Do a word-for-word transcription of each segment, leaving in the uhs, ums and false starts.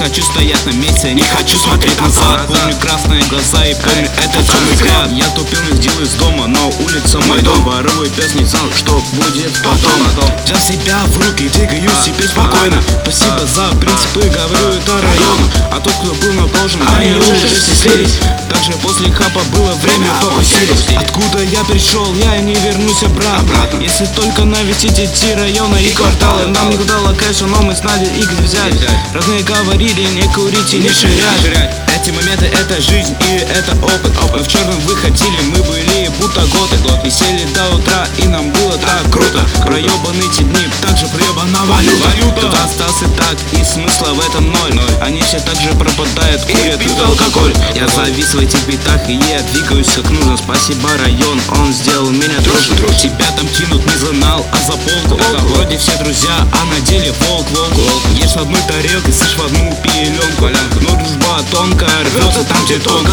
хочу стоять на месте, не хочу смотреть назад. Помню красные глаза и помню этот темный взгляд. Я тупил и сделал из дома, но улица мой дом. Воровой пес не знал, что будет потом. Взял себя в руки, двигаюсь теперь спокойно. Спасибо за принципы, говорю это району. А тот, кто был на прошлом, они уже снеслись. Также после хапа было время покусились. Откуда я пришел, я не вернусь обратно. Если только навестить эти районы и кварталы. Нам не хватало кэша, но мы знали и где взять. Разные говорили, не курить и не ширять. Эти моменты, это жизнь и это опыт. Мы в черном выходили, мы были будто готы. Висели до утра и нам было так круто. Проебаны эти дни, также проебана валюта. Кто-то остался так и смысла в этом ноль. Они все так же пропадают, курят, пьют алкоголь. Я завис в этих битах и я двигаюсь как нужно. Спасибо район, он сделал меня дружным. Тебя там кинут не за нал, а за полку. Вроде все друзья, а на деле волк волку. Ешь в одной тарелке, сышь в одну пеленку. Но дружба тонкая, рвется там, где тонко.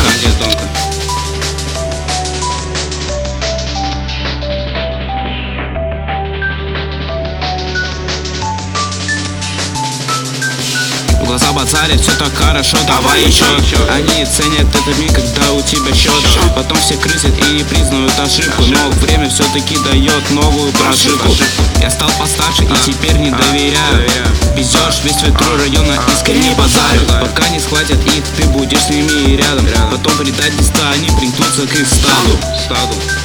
Глаза базарят, все так хорошо, давай еще. Они ценят этот миг, когда у тебя счет. Потом все крысят и признают ошибку, но время все-таки дает новую прошивку. Я стал постарше и теперь не доверяю. Везешь весь ветру района, искренне базарю. Пока не схватят их, ты будешь с ними рядом. Потом предательство, они примкнутся к их стаду.